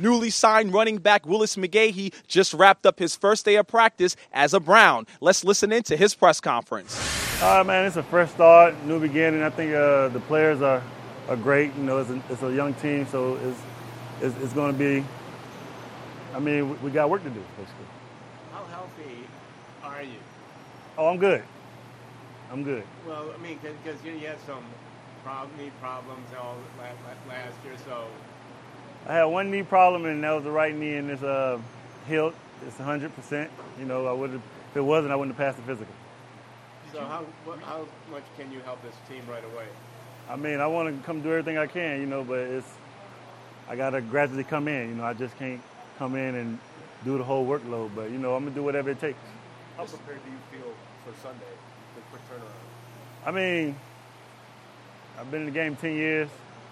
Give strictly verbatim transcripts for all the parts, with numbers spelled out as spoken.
Newly signed running back Willis McGahee just wrapped up his first day of practice as a Brown. Let's listen in to his press conference. All right, man, it's a fresh start, new beginning. I think uh, the players are, are great. You know, it's a, it's a young team, so it's, it's, it's going to be, I mean, we, we got work to do, basically. How healthy are you? Oh, I'm good. I'm good. Well, I mean, because you, you had some prob- knee problems all last, last year, so. I had one knee problem, and that was the right knee, and it's uh, healed. It's one hundred percent. You know, I would have, if it wasn't, I wouldn't have passed the physical. So how what, how much can you help this team right away? I mean, I want to come do everything I can, you know, but it's, I got to gradually come in. You know, I just can't come in and do the whole workload, but, you know, I'm going to do whatever it takes. How prepared do you feel for Sunday, the quick turnaround? I mean, I've been in the game ten years.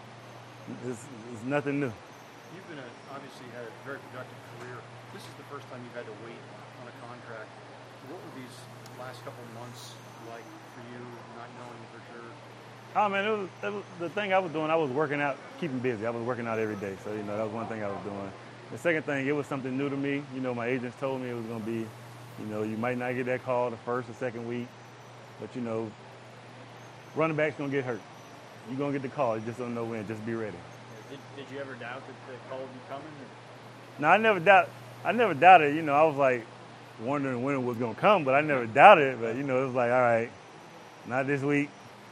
It's, it's nothing new. You've been a, obviously had a very productive career. This is the first time you've had to wait on a contract. What were these last couple of months like for you, not knowing for sure? Oh, man, it was, it was, the thing I was doing, I was working out, keeping busy. I was working out every day. So, you know, that was one thing I was doing. The second thing, it was something new to me. You know, my agents told me it was going to be, you know, you might not get that call the first or second week, but, you know, running back's going to get hurt. You're going to get the call. You just don't know when. Just be ready. Did, did you ever doubt that the call would be coming? Or? No, I never doubt. I never doubted. You know, I was like wondering when it was going to come, but I never doubted it. But, you know, it was like, all right, not this week.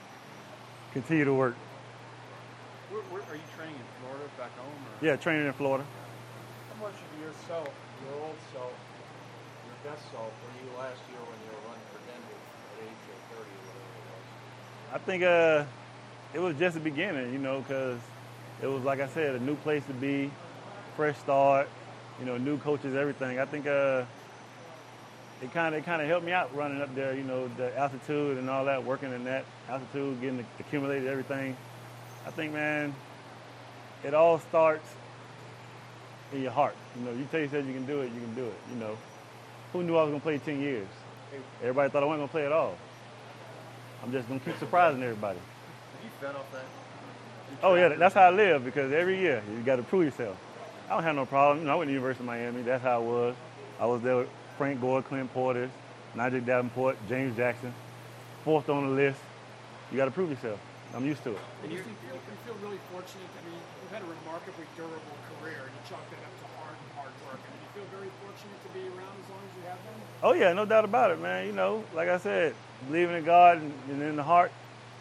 Continue to work. Where, where, are you training in Florida, back home? Or? Yeah, training in Florida. How much of yourself, your old self, your best self, were you last year when you were running for Denver at age thirty or whatever it was? I think uh, it was just the beginning, you know, because it was, like I said, a new place to be, fresh start, you know, new coaches, everything. I think uh, it kind of it kind of helped me out running up there, you know, the altitude and all that, working in that altitude, getting accumulated everything. I think, man, it all starts in your heart. You know, you tell yourself you can do it, you can do it. You know, who knew I was gonna play ten years? Everybody thought I wasn't gonna play at all. I'm just gonna keep surprising everybody. Have you fed off that? Oh yeah, that's how I live, because every year you got to prove yourself. I don't have no problem. You know, I went to the University of Miami. That's how it was. I was there with Frank Gore, Clint Portis, Nigel Davenport, James Jackson, fourth on the list. You got to prove yourself. I'm used to it. And you, you, feel, you feel really fortunate. I mean, you've had a remarkably durable career, and you chalk that up to hard, hard work. I mean, you feel very fortunate to be around as long as you have been? Oh, yeah, no doubt about it, man. You know, like I said, believing in God and, and in the heart,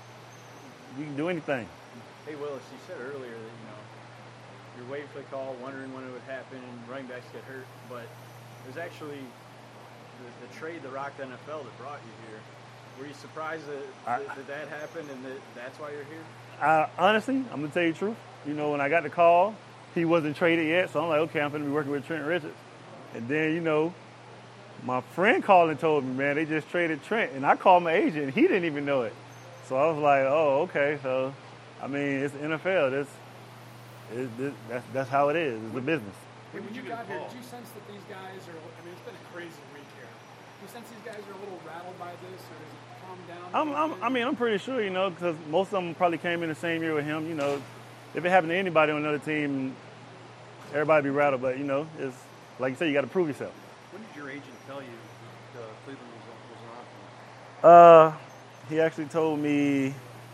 you can do anything. Hey, Willis, you said earlier that, you know, you're waiting for the call, wondering when it would happen, and running backs get hurt, but it was actually the, the trade that rocked the N F L that brought you here. Were you surprised that I, that, that, that happened and that that's why you're here? I, honestly, I'm going to tell you the truth. You know, when I got the call, he wasn't traded yet, so I'm like, okay, I'm going to be working with Trent Richards. And then, you know, my friend called and told me, man, they just traded Trent. And I called my agent, and he didn't even know it. So I was like, oh, okay. So, I mean, it's the N F L. It's, it's, it's, that's, that's how it is. It's a business. When you got here, did you sense that these guys are, I mean, it's been a crazy week here. Do you sense these guys are a little rattled by this, or does it calm down? I'm, I'm, I mean, I'm pretty sure, you know, because most of them probably came in the same year with him. You know, if it happened to anybody on another team, everybody be rattled. But, you know, it's like you said, you got to prove yourself. When did your agent tell you that uh, Cleveland was, was an option? Uh, he actually told me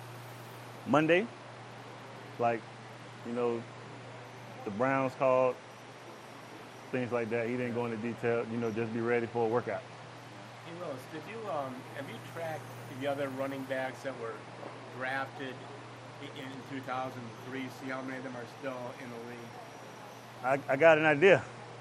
Monday, like, you know, the Browns called, things like that. He didn't go into detail, you know, just be ready for a workout. Hey, Willis, did you, um, have you tracked the other running backs that were drafted in two thousand three, see how many of them are still in the league? I, I got an idea.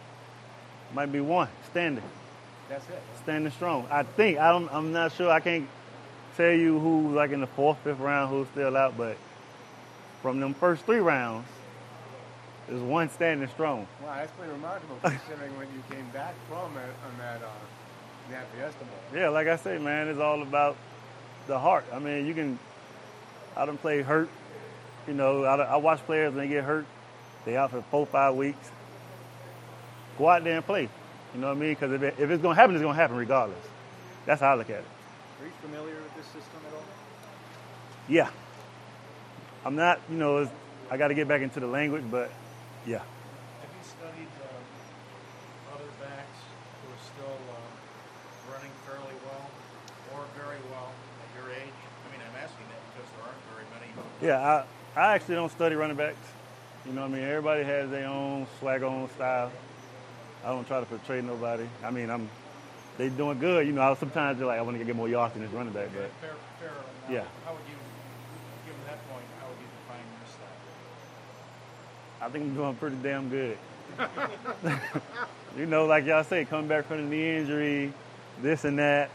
Might be one, standing. That's it. Standing strong. I think, I don't, I'm not sure, I can't tell you who, like in the fourth, fifth round, who's still out, but from them first three rounds, there's one standing strong. Wow, that's pretty remarkable considering when you came back from it on that, uh, that Fiesta Bowl. Yeah, like I say, man, it's all about the heart. I mean, you can, I done play hurt. You know, I, I watch players when they get hurt. They out for four, five weeks. Go out there and play. You know what I mean? Because if, it, if it's going to happen, it's going to happen regardless. That's how I look at it. Are you familiar with this system at all? Yeah. I'm not, you know, it's, I got to get back into the language, but yeah. Have you quarterbacks who are still uh, running fairly well or very well at your age? I mean, I'm asking that because there aren't very many. Yeah, I, I actually don't study running backs. You know what I mean? Everybody has their own swag, own style. I don't try to portray nobody. I mean, I'm they doing good. You know, I, sometimes they're like, I want to get more yards than this running back, but Fair, fair enough. yeah. How would you, given that point, how would you define your style? I think I'm doing pretty damn good. You know, like y'all say, coming back from the knee injury, this and that.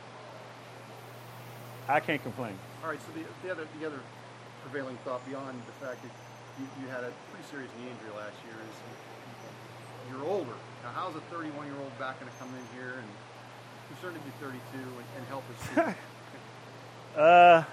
I can't complain. All right, so the, the other the other prevailing thought beyond the fact that you, you had a pretty serious knee injury last year is you're older. Now, how's a thirty-one-year-old back going to come in here and you're starting to be thirty-two and, and help us see? uh,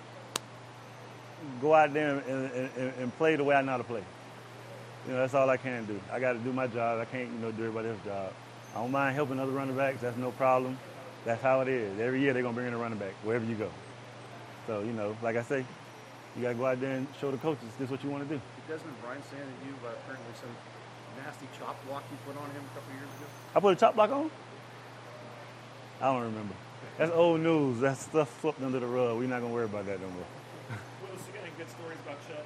go out there and, and, and play the way I know how to play. You know, that's all I can do. I got to do my job. I can't, you know, do everybody else's job. I don't mind helping other running backs. That's no problem. That's how it is. Every year they're going to bring in a running back wherever you go. So, you know, like I say, you got to go out there and show the coaches this is what you want to do. Did Desmond Bryant say that you uh, apparently some nasty chop block you put on him a couple years ago? I put a chop block on? I don't remember. That's old news. That's stuff swept under the rug. We're not going to worry about that no more. Willis, you got any good stories about Chud?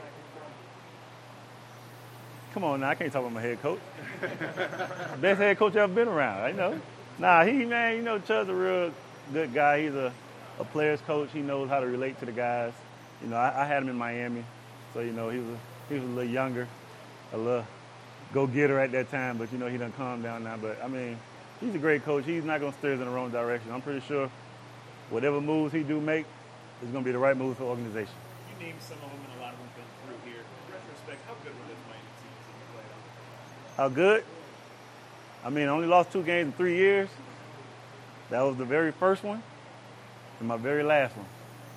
Come on now, I can't talk about my head coach. Best head coach I've ever been around, I know. Nah, he, man, you know, Chud's a real good guy. He's a, a player's coach. He knows how to relate to the guys. You know, I, I had him in Miami, so, you know, he was, a, he was a little younger, a little go-getter at that time, but, you know, he done calmed down now. But, I mean, he's a great coach. He's not going to steer us in the wrong direction. I'm pretty sure whatever moves he do make is going to be the right moves for the organization. You named some of them, and a lot of them been through here. In retrospect, how good were those Miami teams that you played on? How good? I mean, I only lost two games in three years. That was the very first one and my very last one.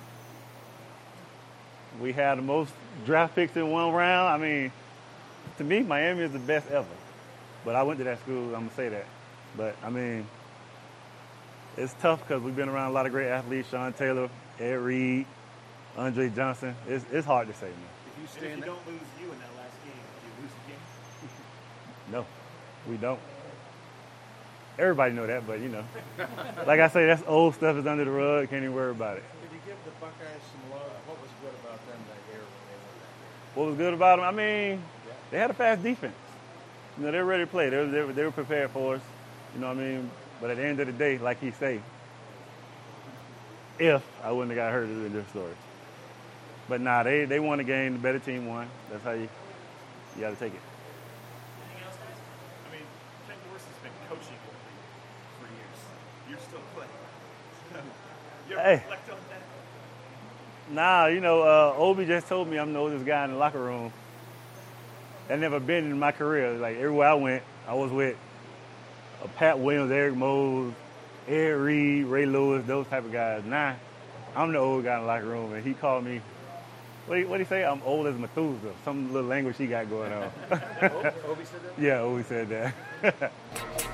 We had the most draft picks in one round. I mean, to me, Miami is the best ever. But I went to that school, I'm going to say that. But, I mean, it's tough because we've been around a lot of great athletes, Sean Taylor, Ed Reed, Andre Johnson. It's, it's hard to say, man. If you, stand And if you don't lose you in that last game, do you lose the game? No, we don't. Everybody know that, but, you know. Like I say, that's old stuff. It's under the rug. Can't even worry about it. Did you give the Buckeyes some love? What was good about them that year when they were that year? What was good about them? I mean, they had a fast defense. You know, they were ready to play. They were, they were, they were prepared for us. You know what I mean? But at the end of the day, like he say, if I wouldn't have got hurt, it would have been a different story. But nah, they, they won the game. The better team won. That's how you you got to take it. Anything else, guys? I mean, Ken Dorsey's been coaching for years. You're still playing. You ever Hey. reflect on that? Nah, you know, uh, Obi just told me I'm the oldest guy in the locker room. That never been in my career. Like, everywhere I went, I was with uh, Pat Williams, Eric Mose, Ed Reed, Ray Lewis, those type of guys. Nah, I'm the old guy in the locker room, and he called me, what did he say? I'm old as Methuselah, some little language he got going on. Obi said that? Yeah, Obi said that.